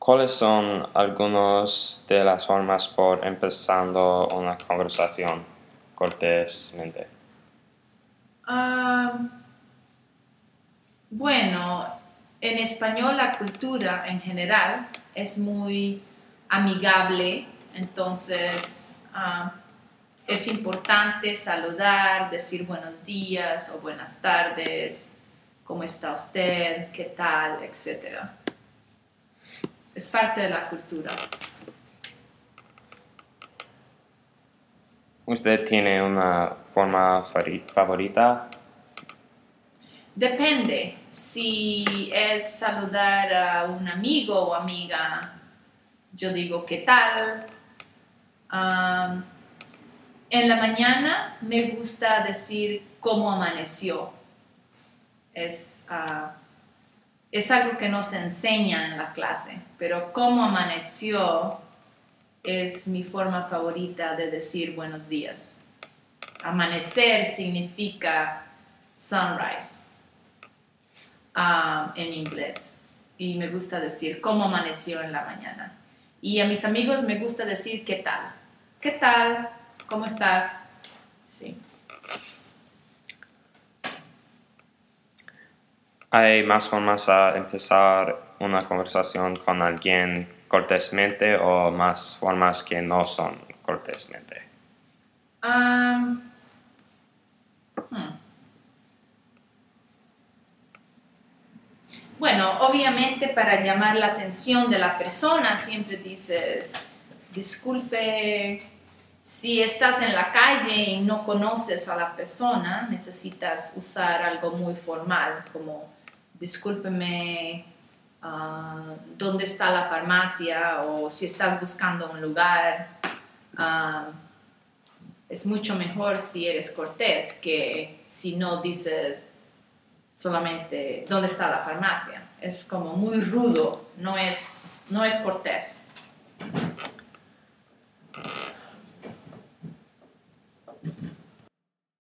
¿Cuáles son algunas de las formas por empezando una conversación cortésmente? Bueno, en español la cultura en general es muy amigable, entonces es importante saludar, decir buenos días o buenas tardes, cómo está usted, qué tal, etcétera. Es parte de la cultura. ¿Usted tiene una forma favorita? Depende, si es saludar a un amigo o amiga, yo digo ¿qué tal? En la mañana me gusta decir cómo amaneció. Es algo que no se enseña en la clase, pero cómo amaneció es mi forma favorita de decir buenos días. Amanecer significa sunrise en inglés. Y me gusta decir cómo amaneció en la mañana. Y a mis amigos me gusta decir ¿qué tal? ¿Qué tal? ¿Cómo estás? Sí. ¿Hay más formas a empezar una conversación con alguien cortésmente o más formas que no son cortésmente? Bueno, obviamente para llamar la atención de la persona siempre dices, disculpe, si estás en la calle y no conoces a la persona, necesitas usar algo muy formal, como discúlpeme, ¿dónde está la farmacia? O si estás buscando un lugar, es mucho mejor si eres cortés que si no dices solamente ¿dónde está la farmacia? Es como muy rudo, no es cortés.